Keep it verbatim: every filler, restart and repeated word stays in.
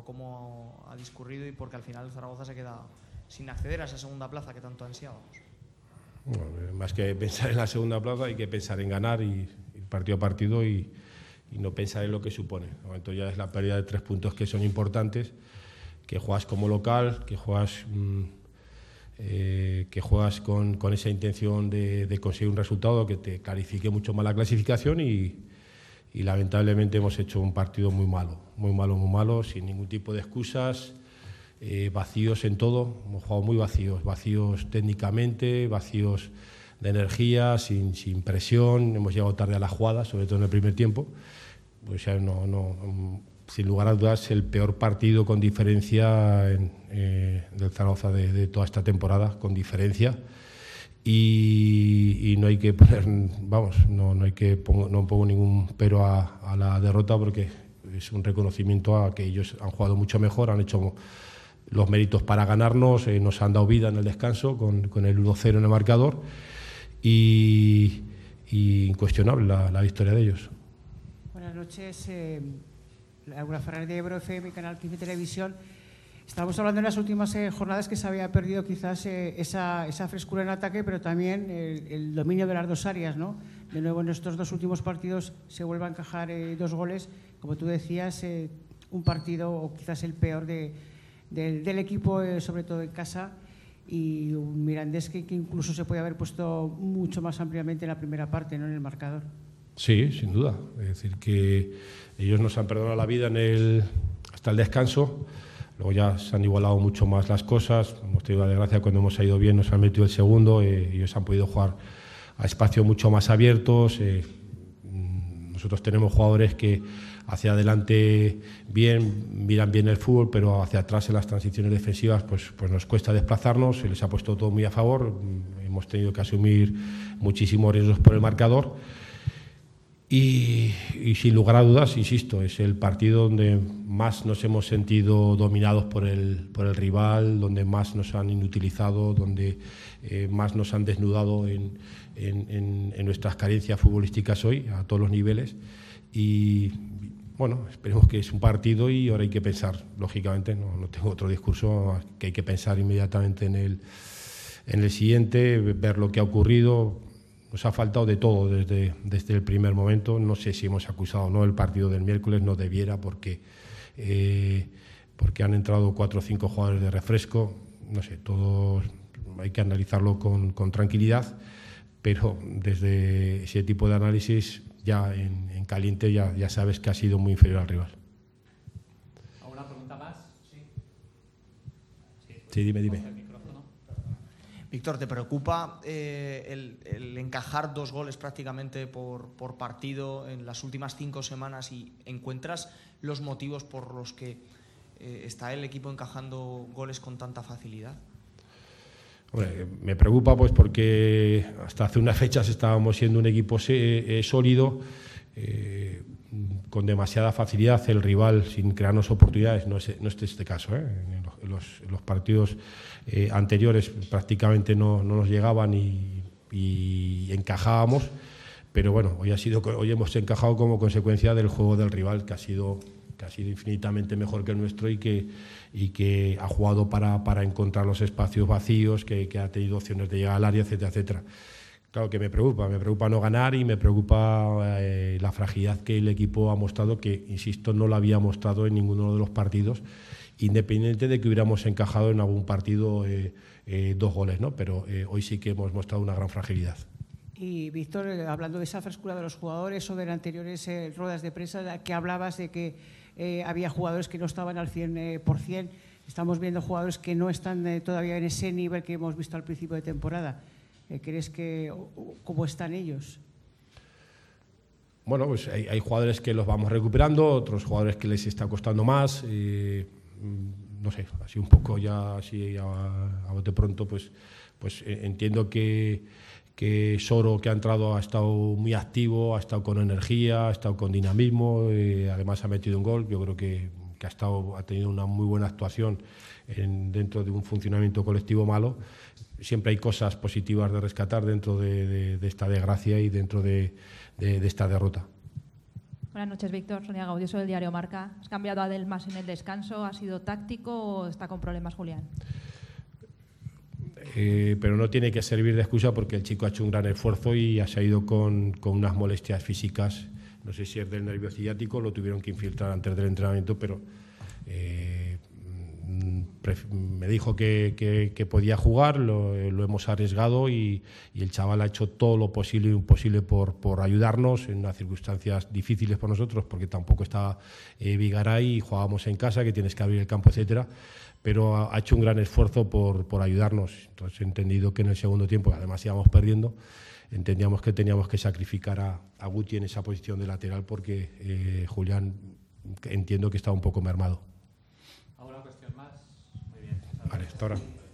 cómo ha discurrido y porque al final el Zaragoza se queda sin acceder a esa segunda plaza que tanto ansiábamos. Bueno, más que pensar en la segunda plaza hay que pensar en ganar y, y partido a partido y, y no pensar en lo que supone. De momento ya es la pérdida de tres puntos que son importantes, que juegas como local, que juegas, mmm, eh, que juegas con, con esa intención de, de conseguir un resultado que te clarifique mucho más la clasificación y, y lamentablemente hemos hecho un partido muy malo, muy malo, muy malo, sin ningún tipo de excusas. Eh, vacíos en todo, hemos jugado muy vacíos, vacíos técnicamente, vacíos de energía, sin, sin presión, hemos llegado tarde a la jugada, sobre todo en el primer tiempo. Pues ya no, no, sin lugar a dudas, el peor partido con diferencia en, eh, del Zaragoza de, de toda esta temporada, con diferencia. Y, y no hay que poner, vamos, no, no hay que pongo, no pongo ningún pero a, a la derrota porque es un reconocimiento a que ellos han jugado mucho mejor, han hecho los méritos para ganarnos, eh, nos han dado vida en el descanso con, con el uno cero en el marcador y, y incuestionable la, la victoria de ellos. Buenas noches, eh, Laura Ferrer de Ebro F M, Canal quince Televisión. Estábamos hablando en las últimas eh, jornadas que se había perdido quizás eh, esa, esa frescura en ataque, pero también el, el dominio de las dos áreas, ¿no? De nuevo en estos dos últimos partidos se vuelve a encajar eh, dos goles, como tú decías, eh, un partido o quizás el peor de Del, del equipo, eh, sobre todo en casa, y un Mirandés que, que incluso se puede haber puesto mucho más ampliamente en la primera parte, ¿no?, en el marcador. Sí, sin duda. Es decir, que ellos nos han perdonado la vida en el, hasta el descanso, luego ya se han igualado mucho más las cosas, hemos tenido la desgracia cuando hemos ido bien, nos han metido el segundo, eh, ellos han podido jugar a espacios mucho más abiertos. Eh, nosotros tenemos jugadores que hacia adelante bien, miran bien el fútbol, pero hacia atrás en las transiciones defensivas pues, pues nos cuesta desplazarnos, se les ha puesto todo muy a favor, hemos tenido que asumir muchísimos riesgos por el marcador y, y sin lugar a dudas, insisto, es el partido donde más nos hemos sentido dominados por el, por el rival, donde más nos han inutilizado, donde eh, más nos han desnudado en, en, en, en nuestras carencias futbolísticas hoy, a todos los niveles. Y bueno, esperemos que es un partido y ahora hay que pensar, lógicamente, no, no tengo otro discurso, que hay que pensar inmediatamente en el, en el siguiente, ver lo que ha ocurrido. Nos ha faltado de todo desde, desde el primer momento, no sé si hemos acusado o no el partido del miércoles, no debiera porque, eh, porque han entrado cuatro o cinco jugadores de refresco, no sé, todo hay que analizarlo con, con tranquilidad, pero desde ese tipo de análisis ya en, en caliente ya, ya sabes que ha sido muy inferior al rival. ¿Alguna pregunta más? Sí. Sí, sí dime, dime. Víctor, ¿te preocupa eh, el, el encajar dos goles prácticamente por, por partido en las últimas cinco semanas y encuentras los motivos por los que eh, está el equipo encajando goles con tanta facilidad? Hombre, me preocupa pues porque hasta hace unas fechas estábamos siendo un equipo eh, sólido, eh, con demasiada facilidad, el rival sin crearnos oportunidades, no es, no es este caso, ¿eh? En, los, en, los, en los partidos eh, anteriores prácticamente no, no nos llegaban y, y encajábamos, pero bueno, hoy, ha sido, hoy hemos encajado como consecuencia del juego del rival, que ha sido, que ha sido infinitamente mejor que el nuestro y que, y que ha jugado para, para encontrar los espacios vacíos, que, que ha tenido opciones de llegar al área, etcétera, etcétera. Claro que me preocupa, me preocupa no ganar y me preocupa eh, la fragilidad que el equipo ha mostrado, que, insisto, no la había mostrado en ninguno de los partidos, independiente de que hubiéramos encajado en algún partido eh, eh, dos goles, ¿no? Pero eh, hoy sí que hemos mostrado una gran fragilidad. Y Víctor, hablando de esa frescura de los jugadores o de las anteriores eh, ruedas de prensa, que hablabas de que eh, había jugadores que no estaban al cien por cien, estamos viendo jugadores que no están eh, todavía en ese nivel que hemos visto al principio de temporada. ¿Crees que cómo están ellos? Bueno, pues hay, hay jugadores que los vamos recuperando, otros jugadores que les está costando más. Eh, no sé, así un poco ya, así a, a bote pronto, pues, pues eh, entiendo que, que Soro, que ha entrado, ha estado muy activo, ha estado con energía, ha estado con dinamismo, eh, además ha metido un gol. Yo creo que, que ha, estado, ha tenido una muy buena actuación en, dentro de un funcionamiento colectivo malo. Siempre hay cosas positivas de rescatar dentro de, de, de esta desgracia y dentro de, de, de esta derrota. Buenas noches, Víctor. Sonia Gaudioso del diario Marca. ¿Has cambiado a Delmas en el descanso? ¿Ha sido táctico o está con problemas, Julián? Eh, pero no tiene que servir de excusa porque el chico ha hecho un gran esfuerzo y ha salido con, con unas molestias físicas. No sé si es del nervio ciático, lo tuvieron que infiltrar antes del entrenamiento, pero eh, me dijo que, que, que podía jugar, lo, lo hemos arriesgado y, y el chaval ha hecho todo lo posible y imposible por, por ayudarnos en unas circunstancias difíciles para nosotros, porque tampoco está eh, Vigaray y jugábamos en casa, que tienes que abrir el campo, etcétera. Pero ha, ha hecho un gran esfuerzo por, por ayudarnos. Entonces he entendido que en el segundo tiempo, además íbamos perdiendo, entendíamos que teníamos que sacrificar a, a Guti en esa posición de lateral porque eh, Julián entiendo que estaba un poco mermado. ¿Alguna cuestión más? Muy bien. Vale, hasta ahora.